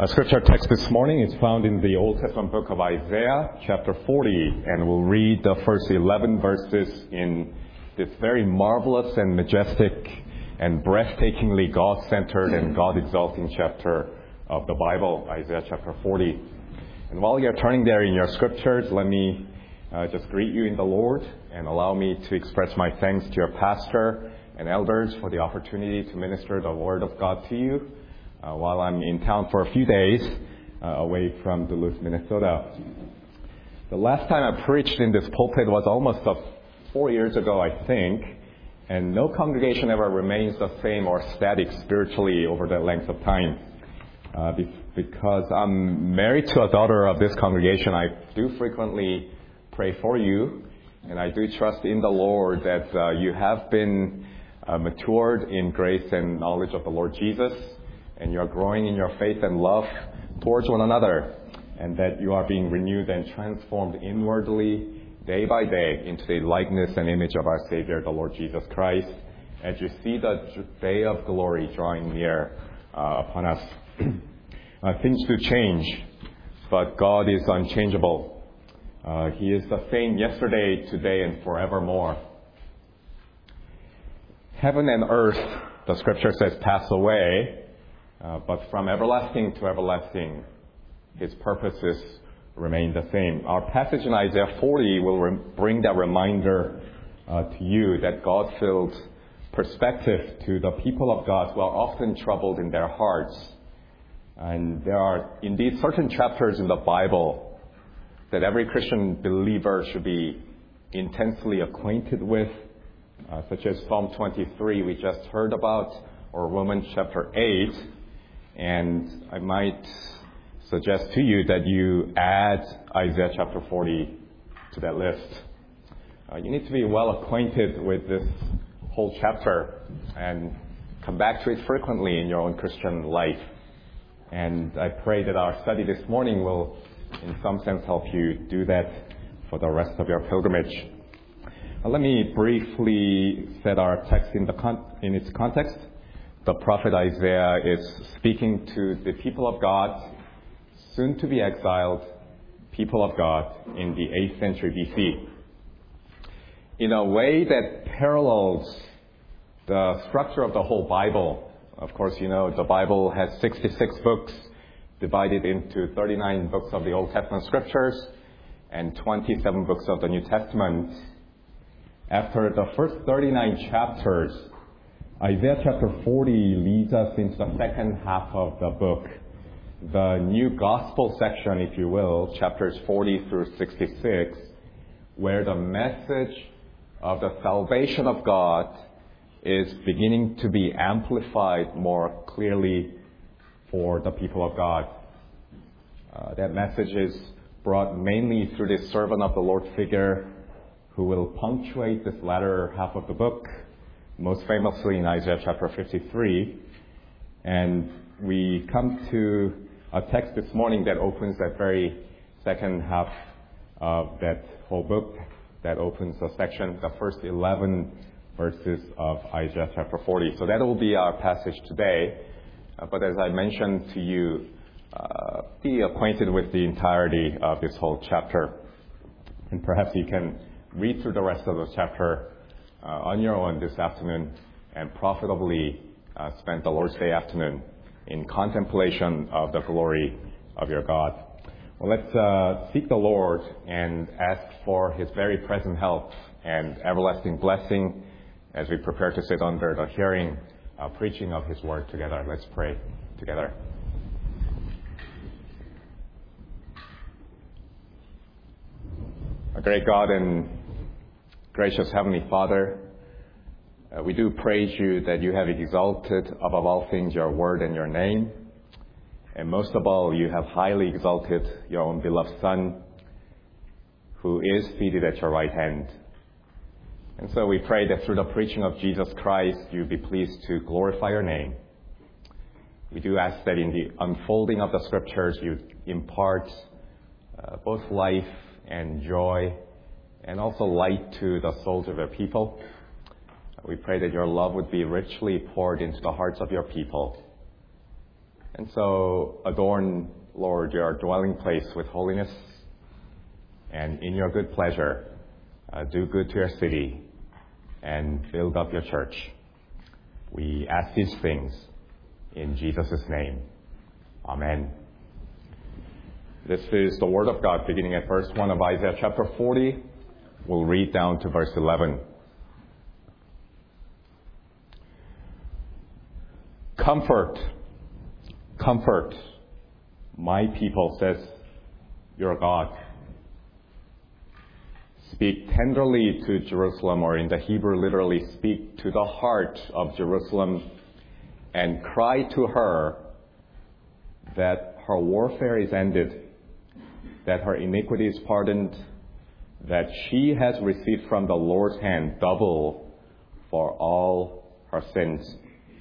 Our scripture text this morning is found in the Old Testament book of Isaiah, chapter 40, and we'll read the first 11 verses in this very marvelous and majestic and breathtakingly God-centered and God-exalting chapter of the Bible, Isaiah chapter 40. And while you're turning there in your scriptures, let me just greet you in the Lord and allow me to express my thanks to your pastor and elders for the opportunity to minister the Word of God to you while I'm in town for a few days away from Duluth, Minnesota. The last time I preached in this pulpit was almost 4 years ago, I think, and no congregation ever remains the same or static spiritually over that length of time. Because I'm married to a daughter of this congregation, I do frequently pray for you, and I do trust in the Lord that you have been matured in grace and knowledge of the Lord Jesus, and you're growing in your faith and love towards one another, and that you are being renewed and transformed inwardly day by day into the likeness and image of our Savior, the Lord Jesus Christ, as you see the day of glory drawing near upon us. Things do change, but God is unchangeable. He is the same yesterday, today, and forevermore. Heaven and earth, the scripture says, pass away, but from everlasting to everlasting, His purposes remain the same. Our passage in Isaiah 40 will bring that reminder to you, that God-filled perspective to the people of God who are often troubled in their hearts. And there are indeed certain chapters in the Bible that every Christian believer should be intensely acquainted with, such as Psalm 23 we just heard about, or Romans chapter 8. And I might suggest to you that you add Isaiah chapter 40 to that list. You need to be well acquainted with this whole chapter and come back to it frequently in your own Christian life. And I pray that our study this morning will, in some sense, help you do that for the rest of your pilgrimage. Let me briefly set our text in its context. The prophet Isaiah is speaking to the people of God, soon to be exiled people of God in the 8th century BC. In a way that parallels the structure of the whole Bible. Of course, you know, the Bible has 66 books divided into 39 books of the Old Testament scriptures and 27 books of the New Testament. After the first 39 chapters, Isaiah chapter 40 leads us into the second half of the book, the new gospel section, if you will, chapters 40 through 66, where the message of the salvation of God is beginning to be amplified more clearly for the people of God. That message is brought mainly through the servant of the Lord figure who will punctuate this latter half of the book, most famously in Isaiah chapter 53. And we come to a text this morning that opens that very second half of that whole book, that opens the section, the first 11 verses of Isaiah chapter 40. So that will be our passage today. But as I mentioned to you, be acquainted with the entirety of this whole chapter. And perhaps you can read through the rest of the chapter on your own this afternoon and profitably spend the Lord's Day afternoon in contemplation of the glory of your God. Well, let's seek the Lord and ask for His very present help and everlasting blessing as we prepare to sit under the hearing, preaching of His Word together. Let's pray together. Our great God and gracious Heavenly Father, we do praise you that you have exalted above all things your word and your name. And most of all, you have highly exalted your own beloved Son, who is seated at your right hand. And so we pray that through the preaching of Jesus Christ, you be pleased to glorify your name. We do ask that in the unfolding of the scriptures, you impart both life and joy and also light to the souls of your people. We pray that your love would be richly poured into the hearts of your people. And so adorn, Lord, your dwelling place with holiness, and in your good pleasure, do good to your city and build up your church. We ask these things in Jesus' name. Amen. This is the Word of God beginning at verse 1 of Isaiah chapter 40. We'll read down to verse 11. Comfort, comfort, my people, says your God. Speak tenderly to Jerusalem, or in the Hebrew, literally, speak to the heart of Jerusalem, and cry to her that her warfare is ended, that her iniquity is pardoned, that she has received from the Lord's hand double for all her sins.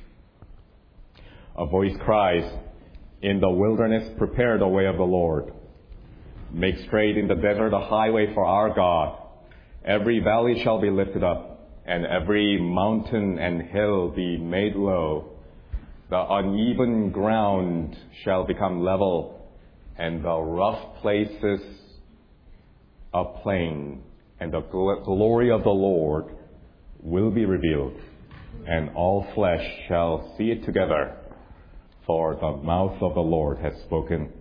A voice cries, in the wilderness, prepare the way of the Lord. Make straight in the desert a highway for our God. Every valley shall be lifted up, and every mountain and hill be made low. The uneven ground shall become level, and the rough places a plain, and the glory of the Lord will be revealed, and all flesh shall see it together, for the mouth of the Lord has spoken.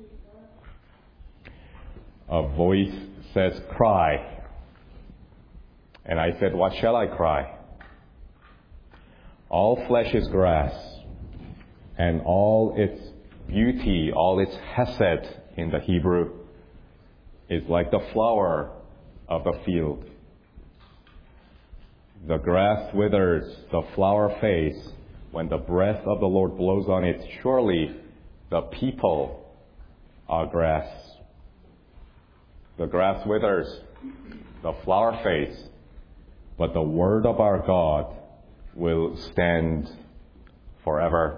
A voice says, cry. And I said, what shall I cry? All flesh is grass, and all its beauty, all its hesed in the Hebrew, is like the flower of the field. The grass withers, the flower fades, when the breath of the Lord blows on it. Surely the people are grass. The grass withers, the flower fades, but the word of our God will stand forever.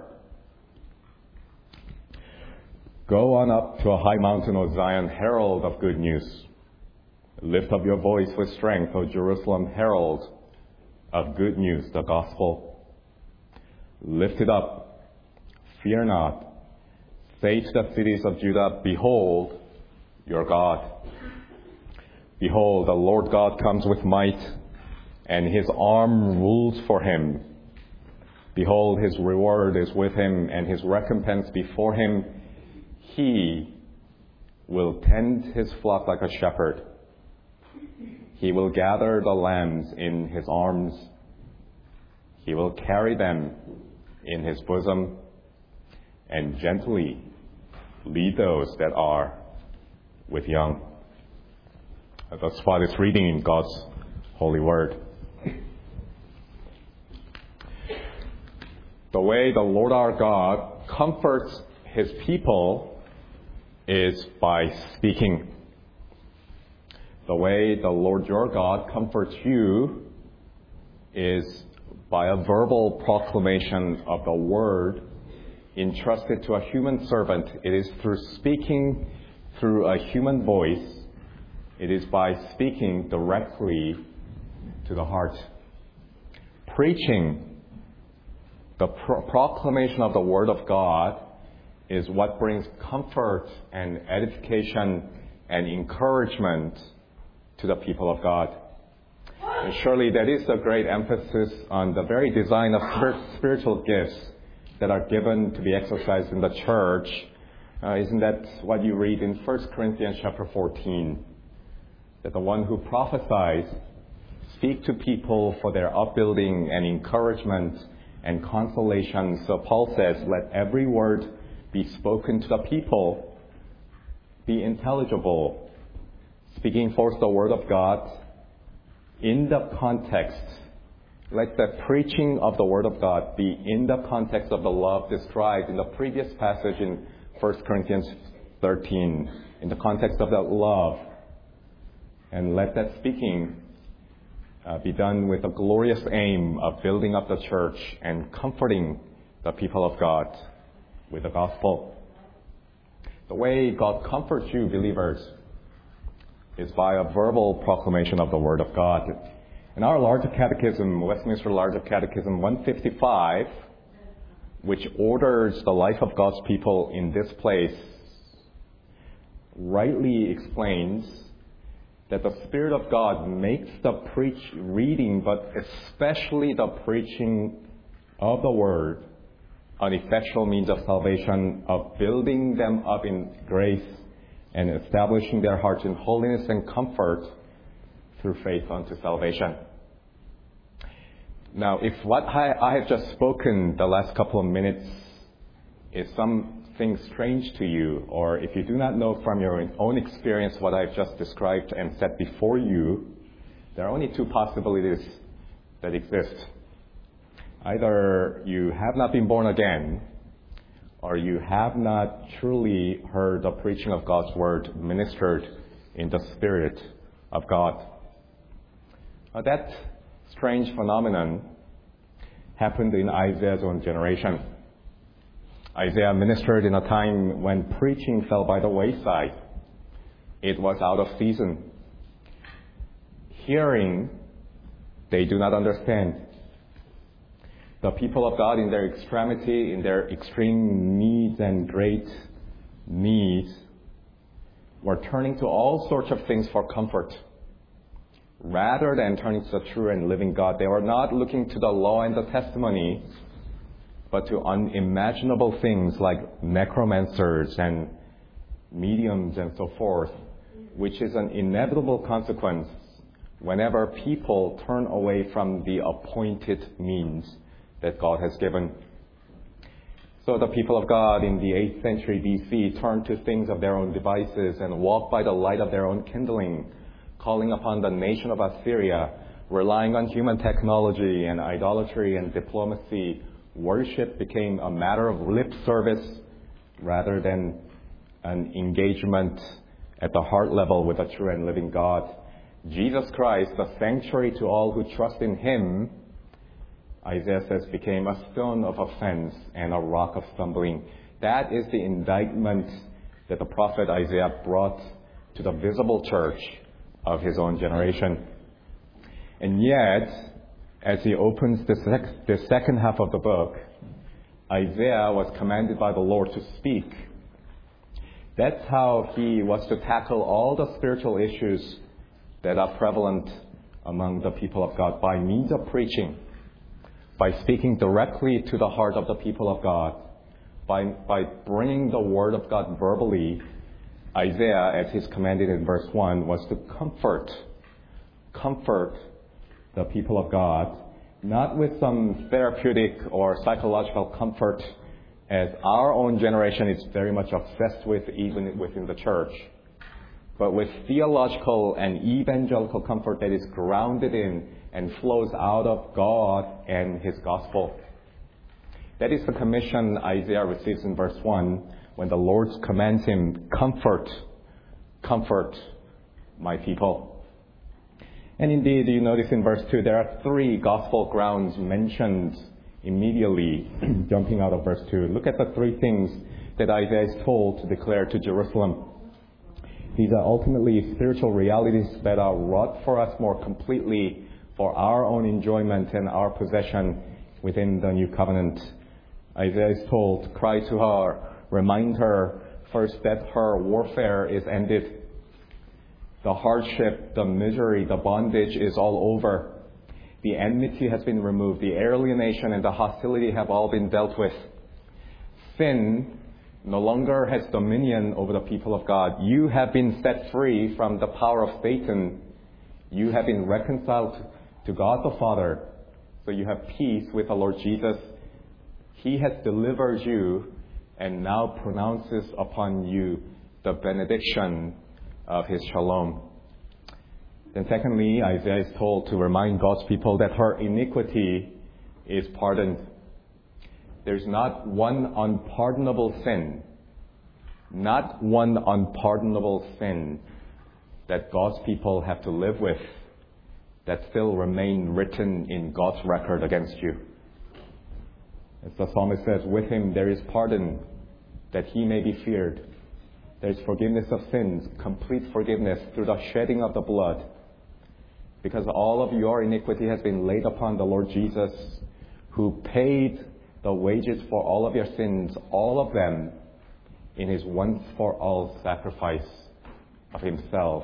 Go on up to a high mountain, O Zion, herald of good news. Lift up your voice with strength, O Jerusalem, herald of good news, the gospel. Lift it up, fear not. Say to the cities of Judah, behold your God. Behold, the Lord God comes with might, and his arm rules for him. Behold, his reward is with him, and his recompense before him. He will tend his flock like a shepherd. He will gather the lambs in his arms. He will carry them in his bosom, and gently lead those that are with young. Thus far, this reading in God's holy word. The way the Lord our God comforts his people is by speaking. The way the Lord your God comforts you is by a verbal proclamation of the word entrusted to a human servant. It is through speaking through a human voice. It is by speaking directly to the heart. Preaching, the proclamation of the Word of God, is what brings comfort and edification and encouragement to the people of God. And surely that is a great emphasis on the very design of spiritual gifts that are given to be exercised in the church. Isn't that what you read in 1 Corinthians chapter 14? That the one who prophesies speak to people for their upbuilding and encouragement and consolation. So Paul says, let every word be spoken to the people, be intelligible, speaking forth the word of God in the context. Let the preaching of the word of God be in the context of the love described in the previous passage in 1 Corinthians 13, in the context of that love. And let that speaking be done with a glorious aim of building up the church and comforting the people of God with the gospel. The way God comforts you, believers, is by a verbal proclamation of the Word of God. In our larger catechism, Westminster Larger Catechism 155, which orders the life of God's people in this place, rightly explains that the Spirit of God makes the reading, but especially the preaching of the Word, an effectual means of salvation, of building them up in grace and establishing their hearts in holiness and comfort through faith unto salvation. Now, if what I have just spoken the last couple of minutes is something strange to you, or if you do not know from your own experience what I've just described and set before you, there are only two possibilities that exist. Either you have not been born again, or you have not truly heard the preaching of God's Word ministered in the Spirit of God. That strange phenomenon happened in Isaiah's own generation. Isaiah ministered in a time when preaching fell by the wayside. It was out of season. Hearing, they do not understand. The people of God in their extremity, in their extreme needs and great needs, were turning to all sorts of things for comfort. Rather than turning to the true and living God, they were not looking to the law and the testimony, but to unimaginable things like necromancers and mediums and so forth, which is an inevitable consequence whenever people turn away from the appointed means that God has given. So the people of God in the 8th century BC turned to things of their own devices and walked by the light of their own kindling, calling upon the nation of Assyria, relying on human technology and idolatry and diplomacy. Worship became a matter of lip service rather than an engagement at the heart level with a true and living God. Jesus Christ, the sanctuary to all who trust in Him, Isaiah says, became a stone of offense and a rock of stumbling. That is the indictment that the prophet Isaiah brought to the visible church of his own generation. And yet, as he opens the second half of the book, Isaiah was commanded by the Lord to speak. That's how he was to tackle all the spiritual issues that are prevalent among the people of God by means of preaching, by speaking directly to the heart of the people of God, by bringing the Word of God verbally. Isaiah, as he's commanded in verse 1, was to comfort the people of God, not with some therapeutic or psychological comfort, as our own generation is very much obsessed with even within the church, but with theological and evangelical comfort that is grounded in and flows out of God and His gospel. That is the commission Isaiah receives in verse 1 when the Lord commands him, comfort my people. And indeed, you notice in verse 2, there are three gospel grounds mentioned immediately, jumping out of verse 2. Look at the three things that Isaiah is told to declare to Jerusalem. These are ultimately spiritual realities that are wrought for us more completely for our own enjoyment and our possession within the new covenant. Isaiah is told, cry to her, remind her first that her warfare is ended. The hardship, the misery, the bondage is all over. The enmity has been removed. The alienation and the hostility have all been dealt with. Sin no longer has dominion over the people of God. You have been set free from the power of Satan. You have been reconciled to God the Father. So you have peace with the Lord Jesus. He has delivered you and now pronounces upon you the benediction of His shalom. Then secondly, Isaiah is told to remind God's people that her iniquity is pardoned. There's not one unpardonable sin that God's people have to live with that still remain written in God's record against you. As the psalmist says, with Him there is pardon, that He may be feared. There is forgiveness of sins, complete forgiveness through the shedding of the blood. Because all of your iniquity has been laid upon the Lord Jesus, who paid the wages for all of your sins, all of them, in His once-for-all sacrifice of Himself.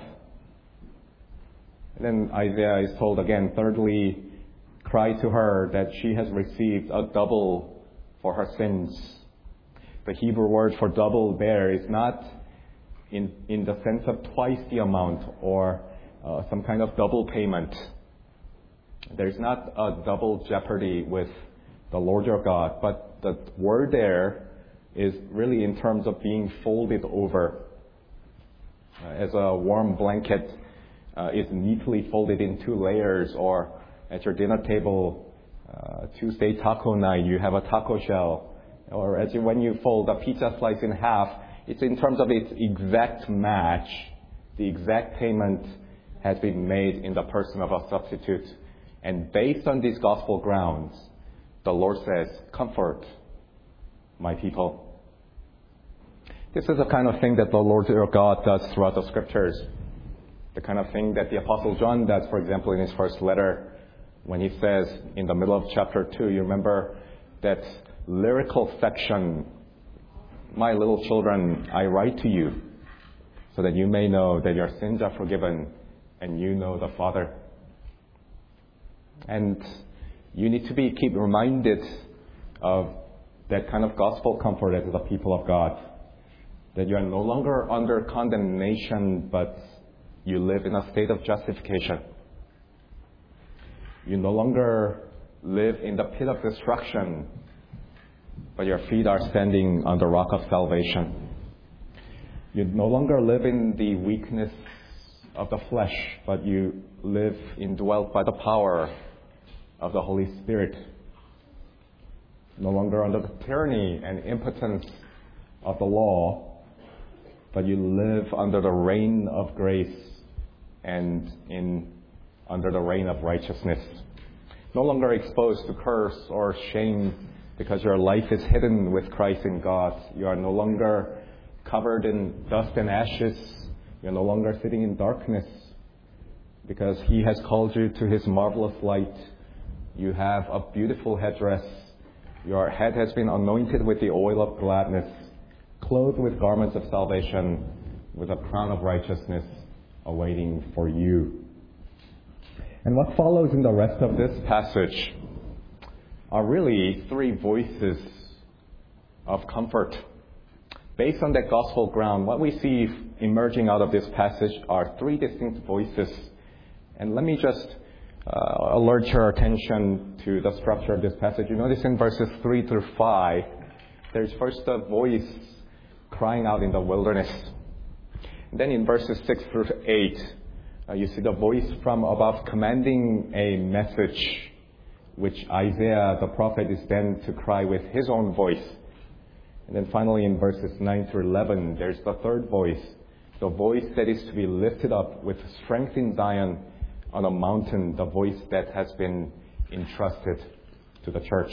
And then Isaiah is told again, thirdly, cry to her that she has received a double for her sins. The Hebrew word for double there is not in the sense of twice the amount or some kind of double payment. There's not a double jeopardy with the Lord your God, but the word there is really in terms of being folded over. As a warm blanket is neatly folded in two layers, or at your dinner table, Tuesday taco night, you have a taco shell, or when you fold a pizza slice in half, it's in terms of its exact match. The exact payment has been made in the person of a substitute. And based on these gospel grounds, the Lord says, comfort my people. This is the kind of thing that the Lord your God does throughout the Scriptures. The kind of thing that the Apostle John does, for example, in his first letter, when he says in the middle of chapter 2, you remember that lyrical section, my little children, I write to you so that you may know that your sins are forgiven and you know the Father. And you need to keep reminded of that kind of gospel comfort as the people of God. That you are no longer under condemnation, but you live in a state of justification. You no longer live in the pit of destruction, but your feet are standing on the rock of salvation. You no longer live in the weakness of the flesh, but you live indwelt by the power of the Holy Spirit. No longer under the tyranny and impotence of the law, but you live under the reign of grace and under the reign of righteousness. No longer exposed to curse or shame because your life is hidden with Christ in God. You are no longer covered in dust and ashes. You are no longer sitting in darkness because He has called you to His marvelous light. You have a beautiful headdress. Your head has been anointed with the oil of gladness, clothed with garments of salvation, with a crown of righteousness awaiting for you. And what follows in the rest of this passage are really three voices of comfort. Based on that gospel ground, what we see emerging out of this passage are three distinct voices. And let me just alert your attention to the structure of this passage. You notice in verses 3 through 5, there's first a voice crying out in the wilderness. And then in verses 6 through 8, you see the voice from above commanding a message, which Isaiah the prophet is then to cry with his own voice. And then finally in verses 9 through 11, there's the third voice, the voice that is to be lifted up with strength in Zion on a mountain, the voice that has been entrusted to the church.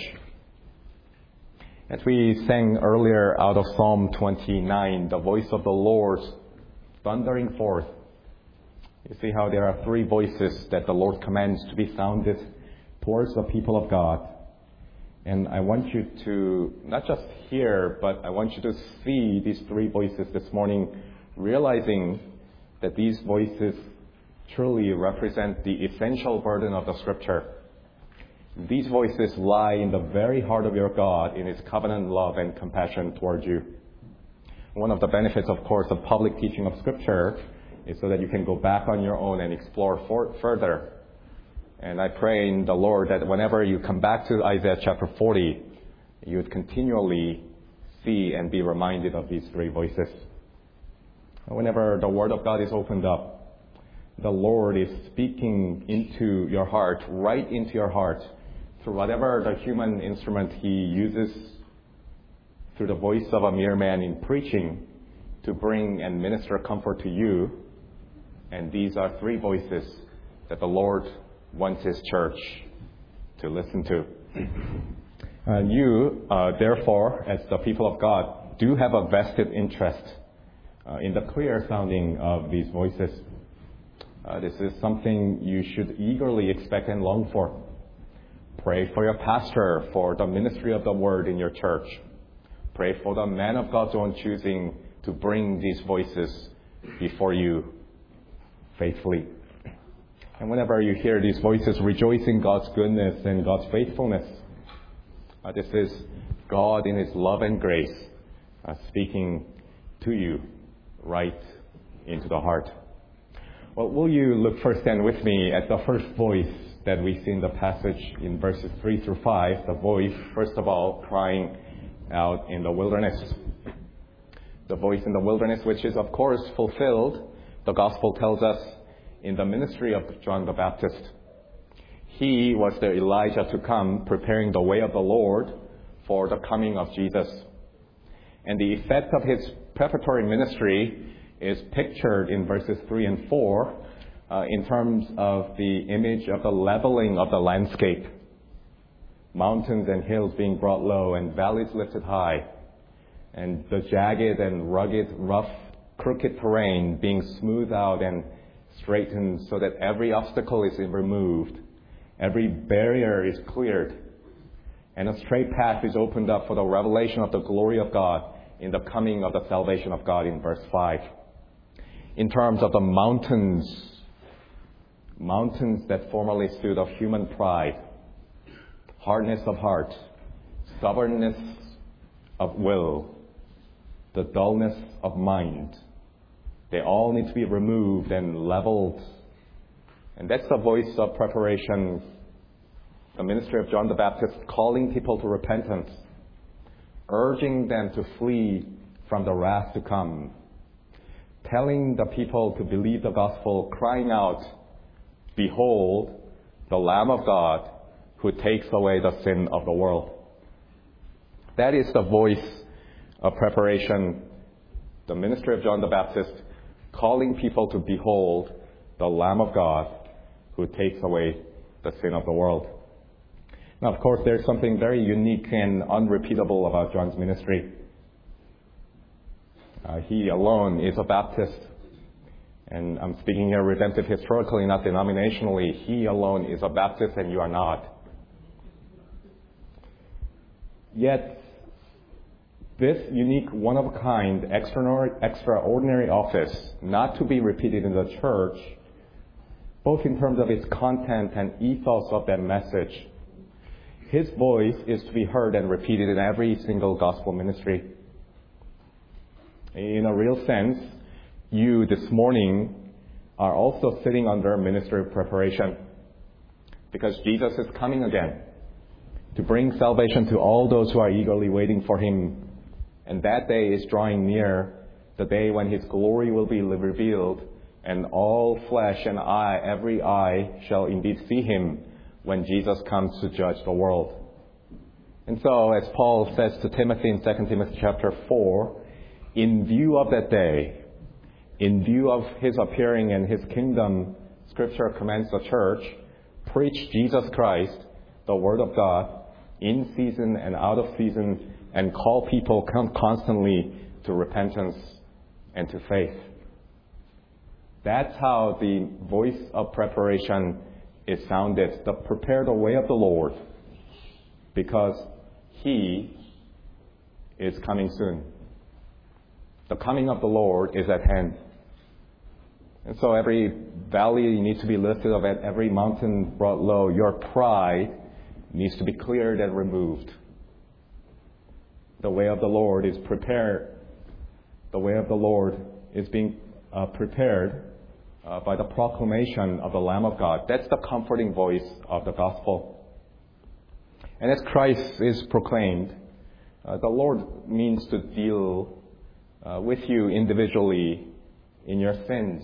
As we sang earlier out of Psalm 29, the voice of the Lord thundering forth, you see how there are three voices that the Lord commands to be sounded towards the people of God. And I want you to not just hear, but I want you to see these three voices this morning, realizing that these voices truly represent the essential burden of the Scripture. These voices lie in the very heart of your God in His covenant love and compassion towards you. One of the benefits, of course, of public teaching of Scripture is so that you can go back on your own and explore further. And I pray in the Lord that whenever you come back to Isaiah chapter 40, you would continually see and be reminded of these three voices. Whenever the Word of God is opened up, the Lord is speaking into your heart, right into your heart, through whatever the human instrument He uses, through the voice of a mere man in preaching, to bring and minister comfort to you. And these are three voices that the Lord wants His church to listen to. And you, therefore, as the people of God, do have a vested interest in the clear sounding of these voices. This is something you should eagerly expect and long for. Pray for your pastor, for the ministry of the word in your church. Pray for the man of God's own choosing to bring these voices before you faithfully. And whenever you hear these voices, rejoice in God's goodness and God's faithfulness. This is God in His love and grace speaking to you right into the heart. Well, will you look first then with me at the first voice that we see in the passage in verses 3 through 5, the voice, first of all, crying out in the wilderness. The voice in the wilderness, which is, of course, fulfilled, the Gospel tells us, in the ministry of John the Baptist. He was the Elijah to come, preparing the way of the Lord for the coming of Jesus. And the effect of his preparatory ministry is pictured in verses 3 and 4 in terms of the image of the leveling of the landscape. Mountains and hills being brought low and valleys lifted high, and the jagged and rugged, rough, crooked terrain being smoothed out and straightened so that every obstacle is removed, every barrier is cleared, and a straight path is opened up for the revelation of the glory of God in the coming of the salvation of God in verse 5. In terms of the mountains that formerly stood of human pride, hardness of heart, stubbornness of will, the dullness of mind, they all need to be removed and leveled. And that's the voice of preparation, the ministry of John the Baptist, calling people to repentance, urging them to flee from the wrath to come, telling the people to believe the gospel, crying out, "Behold, the Lamb of God who takes away the sin of the world." That is the voice of preparation, the ministry of John the Baptist, calling people to behold the Lamb of God who takes away the sin of the world. Now, of course, there's something very unique and unrepeatable about John's ministry. He alone is a Baptist. And I'm speaking here redemptive historically, not denominationally. He alone is a Baptist and you are not. Yet, this unique, one-of-a-kind, extraordinary office, not to be repeated in the church, both in terms of its content and ethos of that message, his voice is to be heard and repeated in every single gospel ministry. In a real sense, you this morning are also sitting under ministry preparation, because Jesus is coming again to bring salvation to all those who are eagerly waiting for Him. And that day is drawing near, the day when His glory will be revealed, and all flesh and every eye shall indeed see Him when Jesus comes to judge the world. And so, as Paul says to Timothy in 2 Timothy chapter 4, in view of that day, in view of His appearing and His kingdom, Scripture commands the church, preach Jesus Christ, the Word of God, in season and out of season, and call people constantly to repentance and to faith. That's how the voice of preparation is sounded, to prepare the way of the Lord, because He is coming soon. The coming of the Lord is at hand. And so every valley needs to be lifted up, and every mountain brought low. Your pride needs to be cleared and removed. The way of the Lord is prepared. The way of the Lord is being prepared by the proclamation of the Lamb of God. That's the comforting voice of the gospel. And as Christ is proclaimed, the Lord means to deal with you individually in your sins,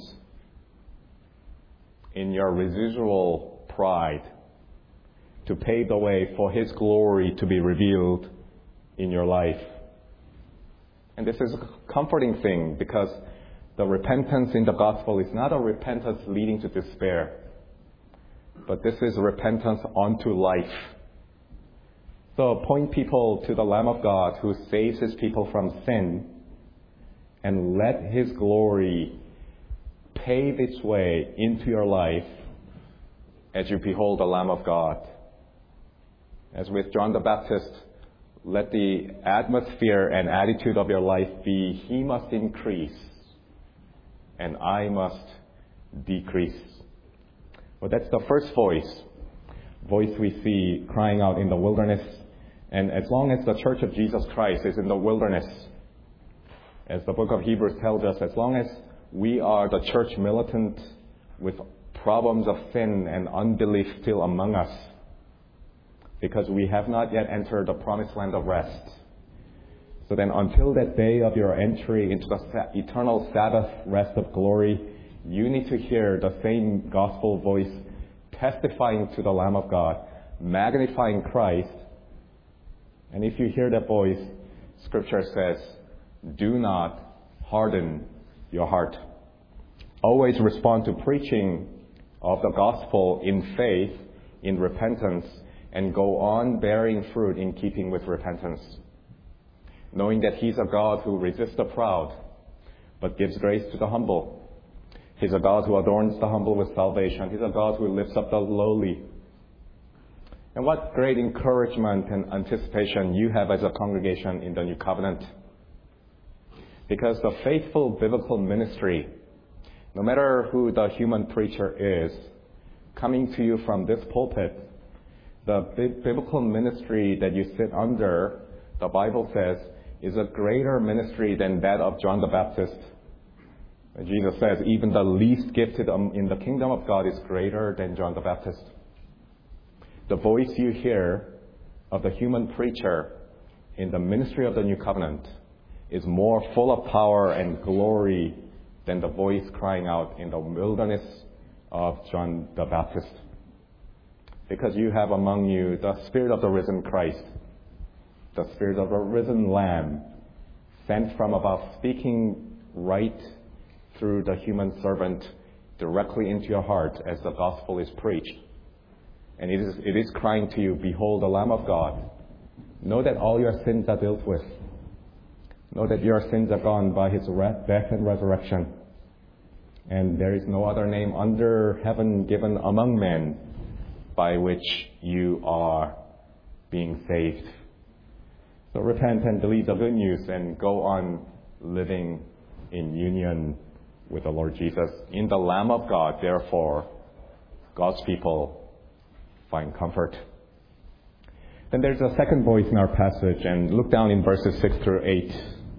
in your residual pride, to pave the way for His glory to be revealed in your life. And this is a comforting thing, because the repentance in the gospel is not a repentance leading to despair, but this is repentance unto life. So point people to the Lamb of God who saves His people from sin, and let His glory pave its way into your life as you behold the Lamb of God. As with John the Baptist, let the atmosphere and attitude of your life be, He must increase and I must decrease. Well, that's the first voice we see crying out in the wilderness. And as long as the Church of Jesus Christ is in the wilderness, as the book of Hebrews tells us, as long as we are the church militant with problems of sin and unbelief still among us, because we have not yet entered the promised land of rest. So then until that day of your entry into the eternal Sabbath rest of glory, you need to hear the same gospel voice testifying to the Lamb of God, magnifying Christ. And if you hear that voice, Scripture says, do not harden your heart. Always respond to preaching of the gospel in faith, in repentance, and go on bearing fruit in keeping with repentance. Knowing that He's a God who resists the proud, but gives grace to the humble. He's a God who adorns the humble with salvation. He's a God who lifts up the lowly. And what great encouragement and anticipation you have as a congregation in the New Covenant. Because the faithful biblical ministry, no matter who the human preacher is, coming to you from this pulpit, the biblical ministry that you sit under, the Bible says, is a greater ministry than that of John the Baptist. Jesus says, even the least gifted in the kingdom of God is greater than John the Baptist. The voice you hear of the human preacher in the ministry of the New Covenant is more full of power and glory than the voice crying out in the wilderness of John the Baptist. Because you have among you the Spirit of the risen Christ, the Spirit of the risen Lamb, sent from above, speaking right through the human servant directly into your heart as the gospel is preached. And it is crying to you, behold the Lamb of God. Know that all your sins are dealt with. Know that your sins are gone by His death and resurrection. And there is no other name under heaven given among men by which you are being saved. So repent and believe the good news and go on living in union with the Lord Jesus. In the Lamb of God, therefore, God's people find comfort. Then there's a second voice in our passage, and look down in verses 6 through 8,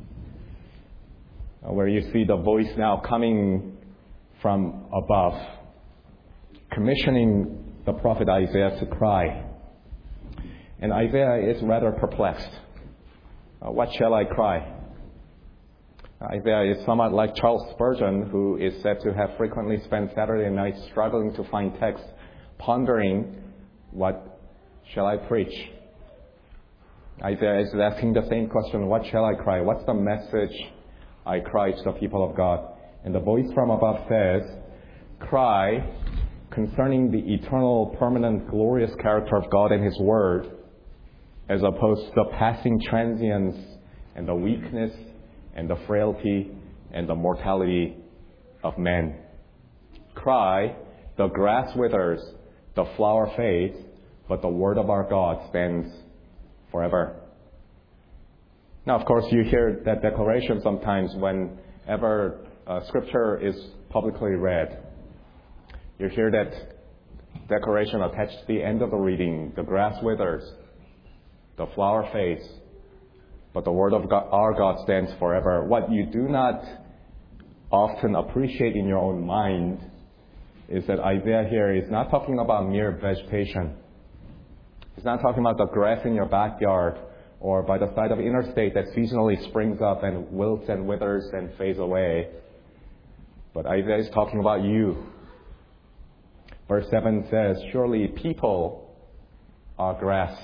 where you see the voice now coming from above, commissioning the prophet Isaiah to cry. And Isaiah is rather perplexed. What shall I cry? Isaiah is somewhat like Charles Spurgeon, who is said to have frequently spent Saturday nights struggling to find text, pondering, what shall I preach? Isaiah is asking the same question, what shall I cry? What's the message I cry to the people of God? And the voice from above says, cry concerning the eternal, permanent, glorious character of God and His Word, as opposed to the passing transience and the weakness and the frailty and the mortality of men. Cry, the grass withers, the flower fades, but the word of our God stands forever. Now, of course, you hear that declaration sometimes whenever Scripture is publicly read. You hear that declaration attached to the end of the reading. The grass withers, the flower fades, but the word of God, our God stands forever. What you do not often appreciate in your own mind is that Isaiah here is not talking about mere vegetation. He's not talking about the grass in your backyard or by the side of interstate that seasonally springs up and wilts and withers and fades away. But Isaiah is talking about you. Verse 7 says, surely people are grass,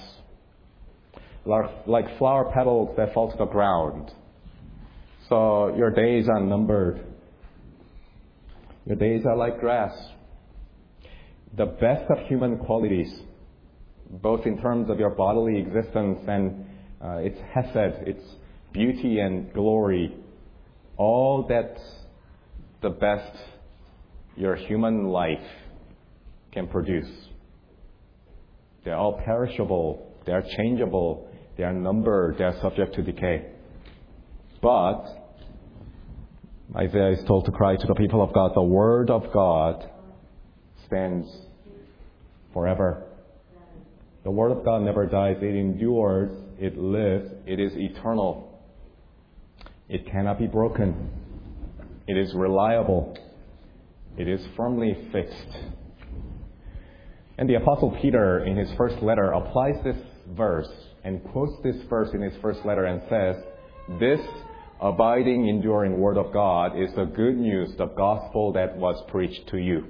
like flower petals that fall to the ground. So your days are numbered. Your days are like grass. The best of human qualities, both in terms of your bodily existence and its hesed, its beauty and glory, all that the best your human life can produce. They're all perishable They are changeable. They are numbered. They are subject to decay. But Isaiah is told to cry to the people of God, the Word of God stands forever. The Word of God never dies. It endures. It lives. It is eternal. It cannot be broken. It is reliable. It is firmly fixed. And the Apostle Peter, in his first letter, applies this verse and quotes this verse in his first letter and says, "This abiding, enduring Word of God is the good news, the gospel that was preached to you."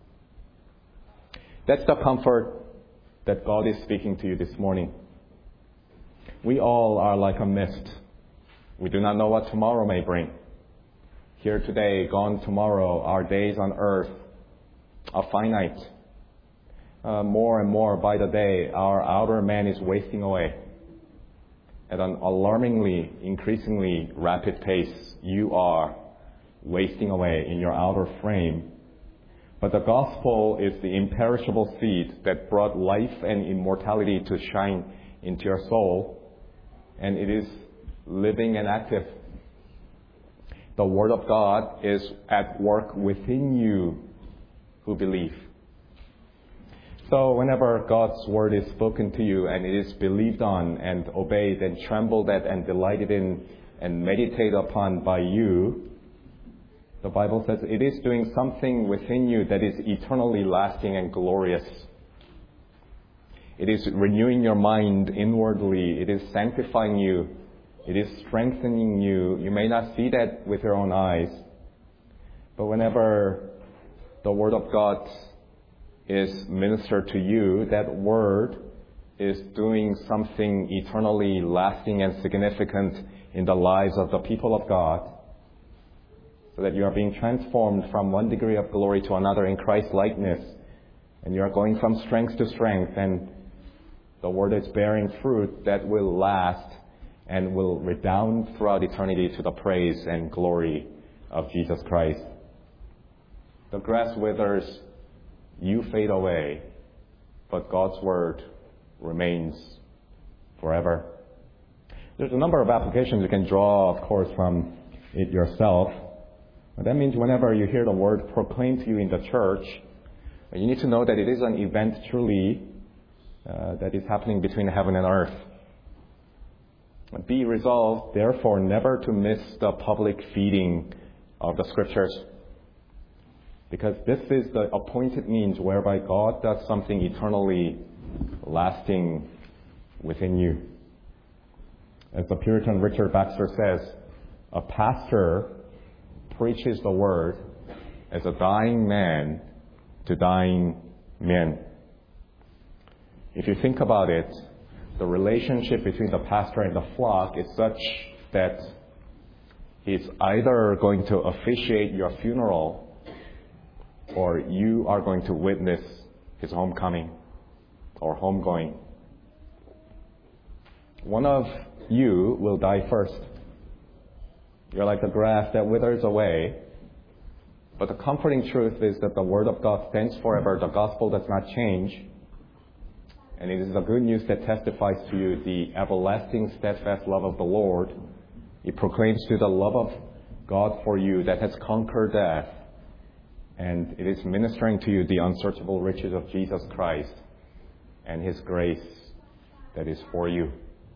That's the comfort that God is speaking to you this morning. We all are like a mist. We do not know what tomorrow may bring. Here today, gone tomorrow, our days on earth are finite. More and more by the day, our outer man is wasting away. At an alarmingly, increasingly rapid pace, you are wasting away in your outer frame. But the gospel is the imperishable seed that brought life and immortality to shine into your soul, and it is living and active. The Word of God is at work within you who believe. So whenever God's Word is spoken to you and it is believed on and obeyed and trembled at and delighted in and meditated upon by you, the Bible says it is doing something within you that is eternally lasting and glorious. It is renewing your mind inwardly. It is sanctifying you. It is strengthening you. You may not see that with your own eyes, but whenever the Word of God is ministered to you, that Word is doing something eternally lasting and significant in the lives of the people of God, so that you are being transformed from one degree of glory to another in Christ's likeness, and you are going from strength to strength, and the Word is bearing fruit that will last and will redound throughout eternity to the praise and glory of Jesus Christ. The grass withers, you fade away, but God's Word remains forever. There's a number of applications you can draw, of course, from it yourself. But that means whenever you hear the Word proclaimed to you in the church, you need to know that it is an event truly that is happening between heaven and earth. Be resolved, therefore, never to miss the public feeding of the Scriptures, because this is the appointed means whereby God does something eternally lasting within you. As the Puritan Richard Baxter says, a pastor preaches the Word as a dying man to dying men. If you think about it, the relationship between the pastor and the flock is such that he's either going to officiate your funeral or you are going to witness his homecoming or homegoing. One of you will die first. You're like the grass that withers away. But the comforting truth is that the Word of God stands forever. The gospel does not change. And it is the good news that testifies to you the everlasting, steadfast love of the Lord. It proclaims to you the love of God for you that has conquered death. And it is ministering to you the unsearchable riches of Jesus Christ and His grace that is for you.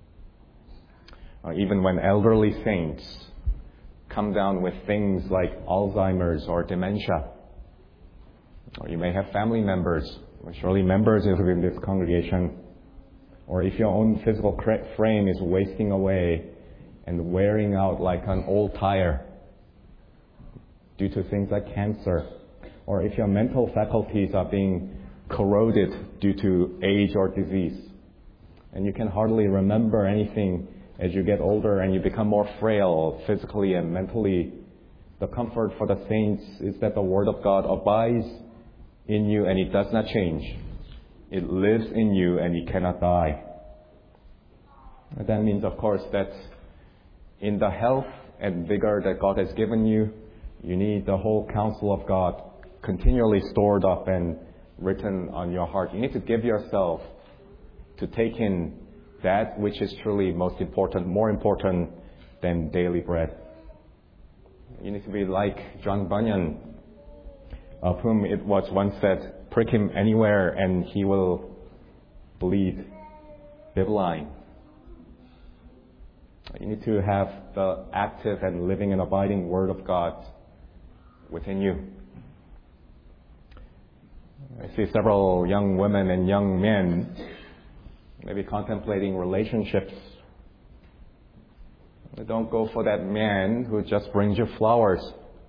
Even when elderly saints come down with things like Alzheimer's or dementia, or you may have family members, or surely members in this congregation, or if your own physical frame is wasting away and wearing out like an old tire due to things like cancer, or if your mental faculties are being corroded due to age or disease, and you can hardly remember anything as you get older and you become more frail physically and mentally, the comfort for the saints is that the Word of God abides in you and it does not change. It lives in you and it cannot die. And that means, of course, that in the health and vigor that God has given you, you need the whole counsel of God continually stored up and written on your heart. You need to give yourself to take in that which is truly most important, more important than daily bread. You need to be like John Bunyan, of whom it was once said, prick him anywhere and he will bleed, be blind. You need to have the active and living and abiding Word of God within you. I see several young women and young men maybe contemplating relationships. Don't go for that man who just brings you flowers.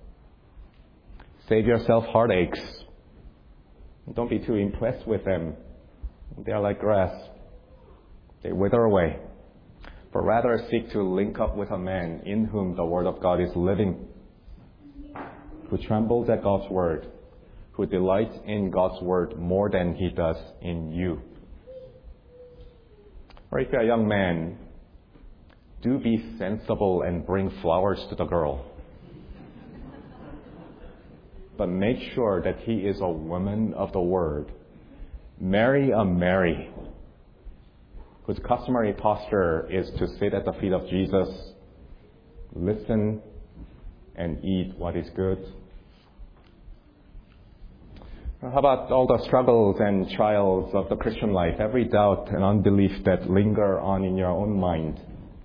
Save yourself heartaches. Don't be too impressed with them. They are like grass. They wither away. But rather seek to link up with a man in whom the Word of God is living, who trembles at God's Word, who delights in God's Word more than he does in you. Or if you're a young man, do be sensible and bring flowers to the girl. But make sure that he is a woman of the Word. Marry a Mary, whose customary posture is to sit at the feet of Jesus, listen, and eat what is good. How about all the struggles and trials of the Christian life, every doubt and unbelief that linger on in your own mind?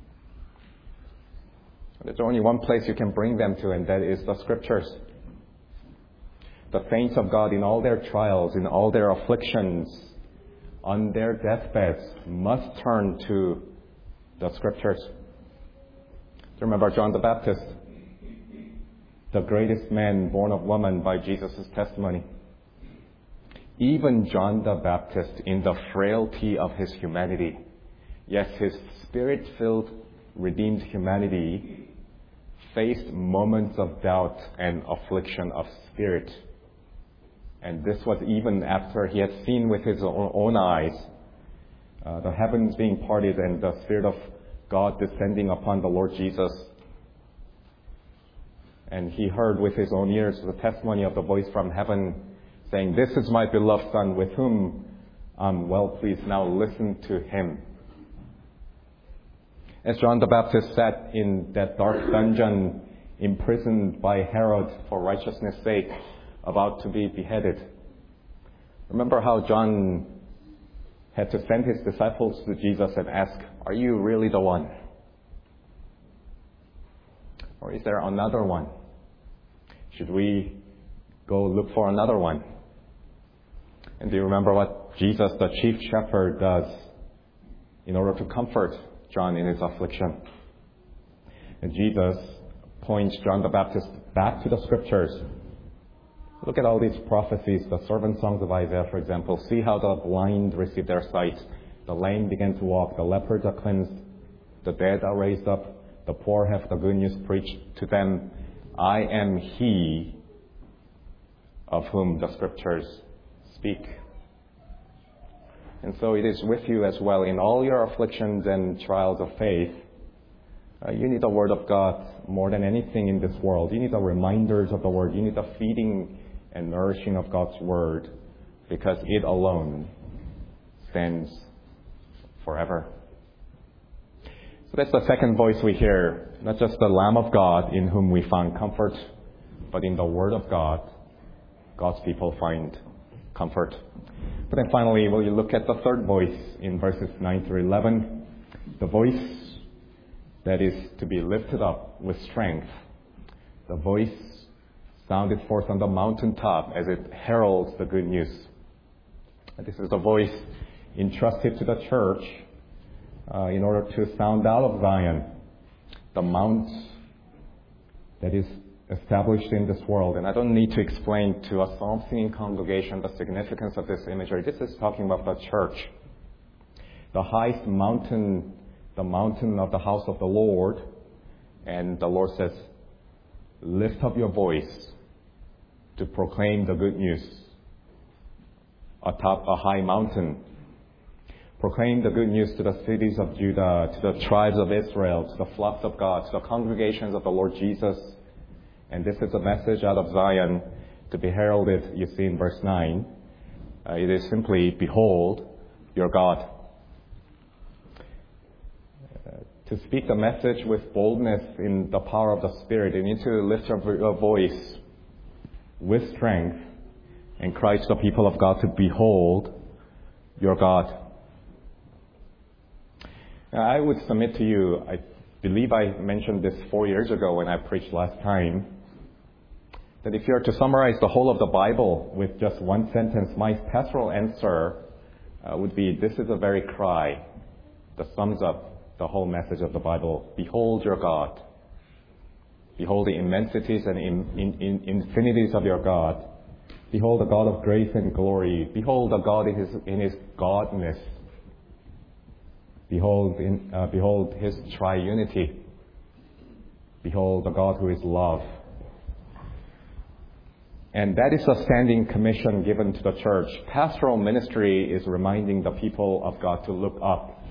There's only one place you can bring them to, and that is the Scriptures. The saints of God, in all their trials, in all their afflictions, on their deathbeds, must turn to the Scriptures. Do you remember John the Baptist? The greatest man born of woman by Jesus' testimony. Even John the Baptist, in the frailty of his humanity, yes, his spirit-filled, redeemed humanity, faced moments of doubt and affliction of spirit. And this was even after he had seen with his own eyes the heavens being parted and the Spirit of God descending upon the Lord Jesus. And he heard with his own ears the testimony of the voice from heaven saying, "This is my beloved Son, with whom I'm well pleased. Now listen to him." As John the Baptist sat in that dark dungeon, imprisoned by Herod for righteousness' sake, about to be beheaded. Remember how John had to send his disciples to Jesus and ask, "Are you really the one? Or is there another one? Should we go look for another one?" And do you remember what Jesus, the chief shepherd, does in order to comfort John in his affliction? And Jesus points John the Baptist back to the Scriptures. Look at all these prophecies, the servant songs of Isaiah, for example. See how the blind receive their sight, the lame begin to walk, the lepers are cleansed, the dead are raised up, the poor have the good news preached to them. I am he of whom the Scriptures speak. And so it is with you as well. In all your afflictions and trials of faith, you need the Word of God more than anything in this world. You need the reminders of the Word. You need the feeding and nourishing of God's Word, because it alone stands forever. So that's the second voice we hear. Not just the Lamb of God in whom we find comfort, but in the Word of God, God's people find comfort. But then finally, will you look at the third voice in verses 9 through 11? The voice that is to be lifted up with strength. The voice sounded forth on the mountaintop as it heralds the good news. This is a voice entrusted to the church in order to sound out of Zion, the mount that is established in this world. And I don't need to explain to a psalm-singing congregation the significance of this imagery. This is talking about the church. The highest mountain, the mountain of the house of the Lord. And the Lord says, lift up your voice to proclaim the good news atop a high mountain. Proclaim the good news to the cities of Judah, to the tribes of Israel, to the flocks of God, to the congregations of the Lord Jesus. And this is a message out of Zion to be heralded, you see in verse 9. It is simply, behold, your God. to speak the message with boldness in the power of the Spirit. You need to lift your voice with strength and cry to the people of God to behold your God. Now, I would submit to you, I believe I mentioned this 4 years ago when I preached last time, that if you are to summarize the whole of the Bible with just one sentence, my pastoral answer would be, this is a very cry that sums up the whole message of the Bible. Behold your God. Behold the immensities and infinities of your God. Behold the God of grace and glory. Behold the God in His godness. Behold His triunity. Behold the God who is love. And that is a standing commission given to the church. Pastoral ministry is reminding the people of God to look up.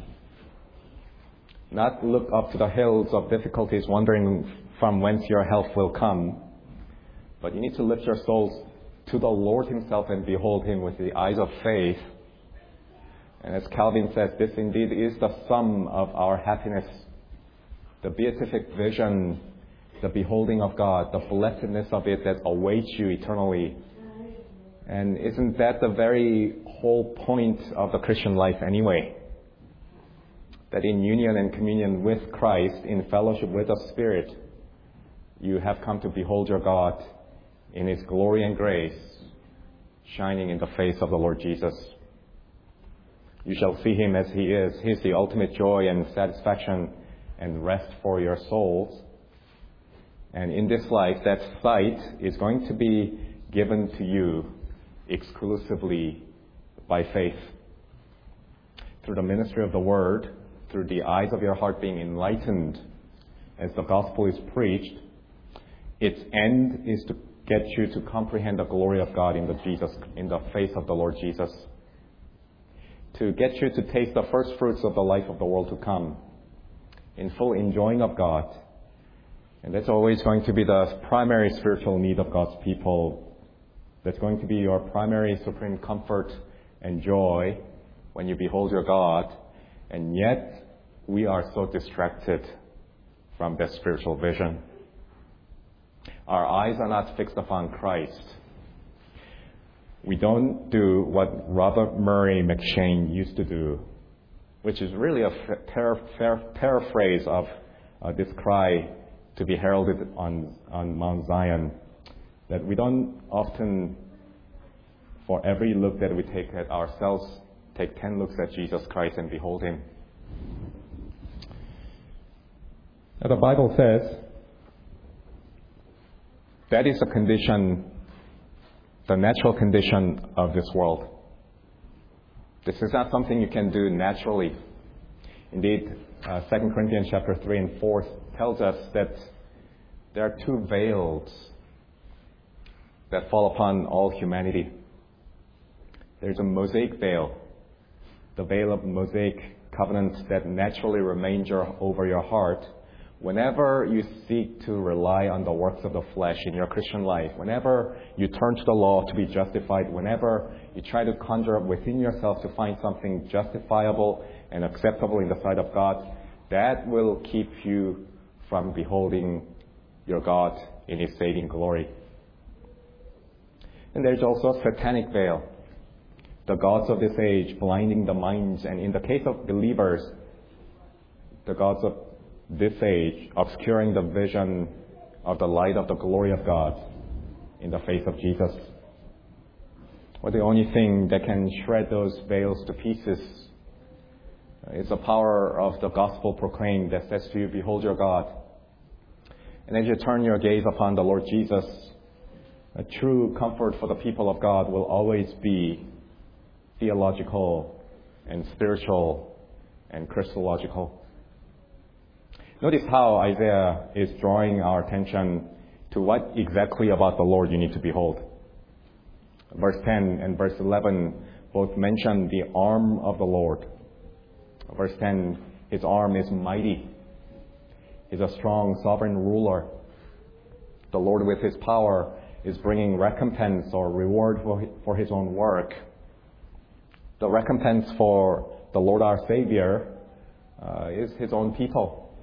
Not look up to the hills of difficulties, wondering from whence your help will come. But you need to lift your souls to the Lord Himself and behold Him with the eyes of faith. And as Calvin says, this indeed is the sum of our happiness. The beatific vision, the beholding of God, the blessedness of it that awaits you eternally. And isn't that the very whole point of the Christian life anyway? That in union and communion with Christ, in fellowship with the Spirit, you have come to behold your God in His glory and grace, shining in the face of the Lord Jesus. You shall see Him as He is. He is the ultimate joy and satisfaction and rest for your souls. And in this life, that sight is going to be given to you exclusively by faith. Through the ministry of the Word, through the eyes of your heart being enlightened as the gospel is preached, its end is to get you to comprehend the glory of God in the face of the Lord Jesus. To get you to taste the first fruits of the life of the world to come in full enjoying of God. And that's always going to be the primary spiritual need of God's people. That's going to be your primary supreme comfort and joy when you behold your God. And yet, we are so distracted from that spiritual vision. Our eyes are not fixed upon Christ. We don't do what Robert Murray McCheyne used to do, which is really a paraphrase of this cry to be heralded on Mount Zion, that we don't often, for every look that we take at ourselves, take 10 looks at Jesus Christ and behold Him. Now the Bible says that is the condition, the natural condition of this world. This is not something you can do naturally. Indeed, 2 Corinthians chapter 3 and 4 tells us that there are two veils that fall upon all humanity. There's a Mosaic veil, the veil of Mosaic covenants that naturally remains over your heart. Whenever you seek to rely on the works of the flesh in your Christian life, whenever you turn to the law to be justified, whenever you try to conjure up within yourself to find something justifiable and acceptable in the sight of God, that will keep you from beholding your God in His saving glory. And there's also a satanic veil, the gods of this age blinding the minds, and in the case of believers, the gods of this age obscuring the vision of the light of the glory of God in the face of Jesus. Well, the only thing that can shred those veils to pieces is the power of the gospel proclaimed that says to you, behold your God. And as you turn your gaze upon the Lord Jesus, a true comfort for the people of God will always be theological and spiritual and Christological. Notice how Isaiah is drawing our attention to what exactly about the Lord you need to behold. Verse 10 and verse 11 both mention the arm of the Lord. Verse 10, His arm is mighty. He's a strong sovereign ruler. The Lord with His power is bringing recompense or reward for His own work. The recompense for the Lord our Savior is His own people.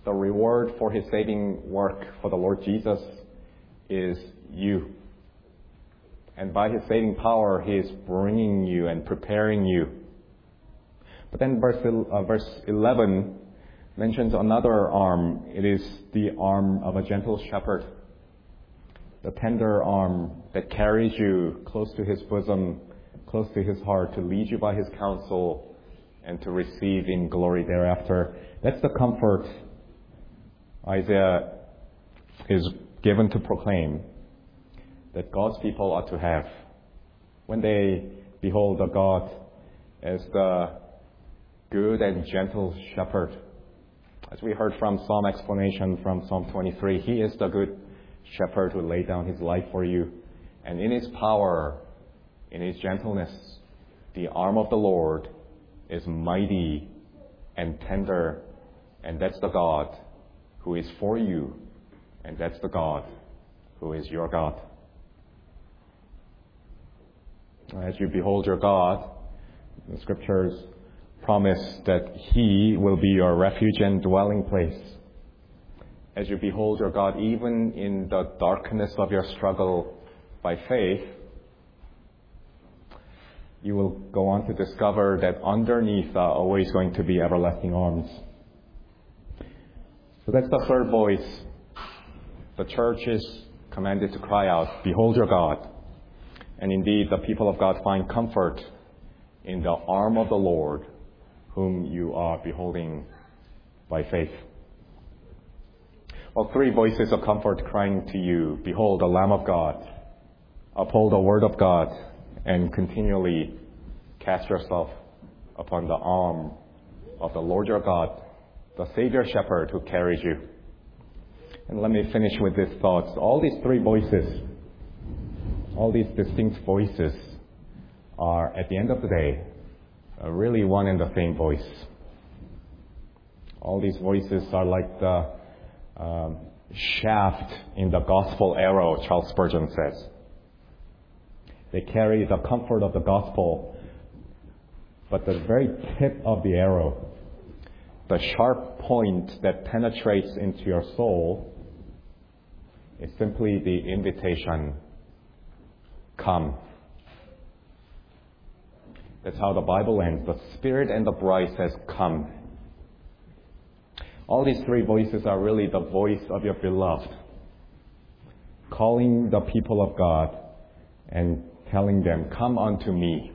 The reward for His saving work for the Lord Jesus is you. And by His saving power, He is bringing you and preparing you. But then verse 11 mentions another arm. It is the arm of a gentle shepherd. The tender arm that carries you close to His bosom, close to His heart, to lead you by His counsel and to receive in glory thereafter. That's the comfort Isaiah is given to proclaim that God's people ought to have when they behold the God as the good and gentle shepherd. As we heard from Psalm explanation from Psalm 23, He is the good shepherd who laid down His life for you. And in His power, in His gentleness, the arm of the Lord is mighty and tender. And that's the God who is for you. And that's the God who is your God. As you behold your God, the Scriptures promise that He will be your refuge and dwelling place. As you behold your God, even in the darkness of your struggle by faith, you will go on to discover that underneath are always going to be everlasting arms. So that's the third voice. The church is commanded to cry out, "Behold your God." And indeed, the people of God find comfort in the arm of the Lord, whom you are beholding by faith. Well, three voices of comfort crying to you, "Behold the Lamb of God," uphold the Word of God, and continually cast yourself upon the arm of the Lord your God, the Savior Shepherd who carries you. And let me finish with these thoughts. All these three voices, all these distinct voices are, at the end of the day, really one and the same voice. All these voices are like the shaft in the gospel arrow, Charles Spurgeon says. They carry the comfort of the gospel, but the very tip of the arrow, the sharp point that penetrates into your soul, is simply the invitation, "Come." That's how the Bible ends. The Spirit and the bride says, "Come." All these three voices are really the voice of your beloved, calling the people of God and telling them, "Come unto me."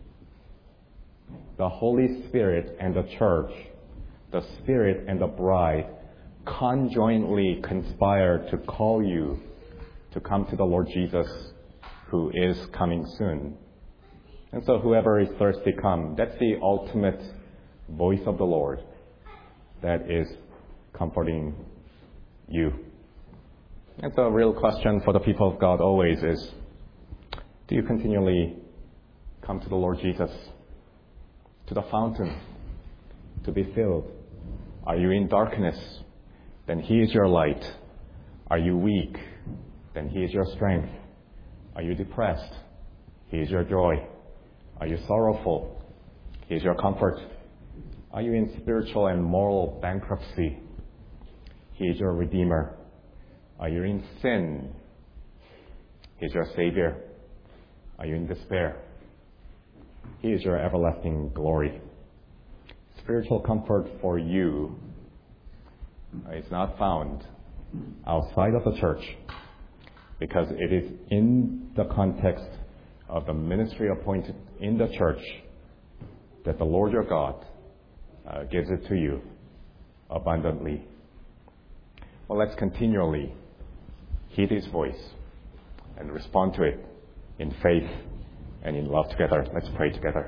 The Holy Spirit and the church, the Spirit and the bride, conjointly conspire to call you to come to the Lord Jesus, who is coming soon. And so whoever is thirsty, come. That's the ultimate voice of the Lord that is comforting you. And so a real question for the people of God always is, do you continually come to the Lord Jesus, to the fountain, to be filled? Are you in darkness? Then He is your light. Are you weak? Then He is your strength. Are you depressed? He is your joy. Are you sorrowful? He is your comfort. Are you in spiritual and moral bankruptcy? He is your Redeemer. Are you in sin? He is your Savior. Are you in despair? He is your everlasting glory. Spiritual comfort for you is not found outside of the church, because it is in the context of the ministry appointed in the church that the Lord your God gives it to you abundantly. Well, let's continually heed His voice and respond to it in faith and in love together. Let's pray together.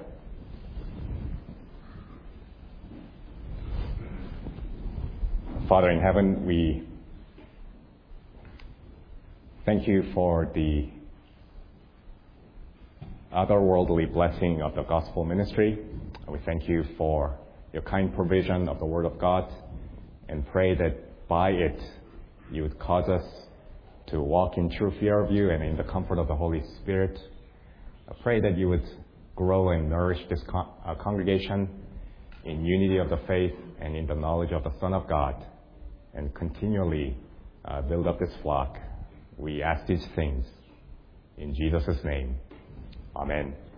Father in heaven, we thank you for the otherworldly blessing of the gospel ministry. We thank you for your kind provision of the Word of God, and pray that by it you would cause us to walk in true fear of you and in the comfort of the Holy Spirit. I pray that you would grow and nourish this congregation in unity of the faith and in the knowledge of the Son of God. and continually build up this flock. We ask these things in Jesus' name. Amen.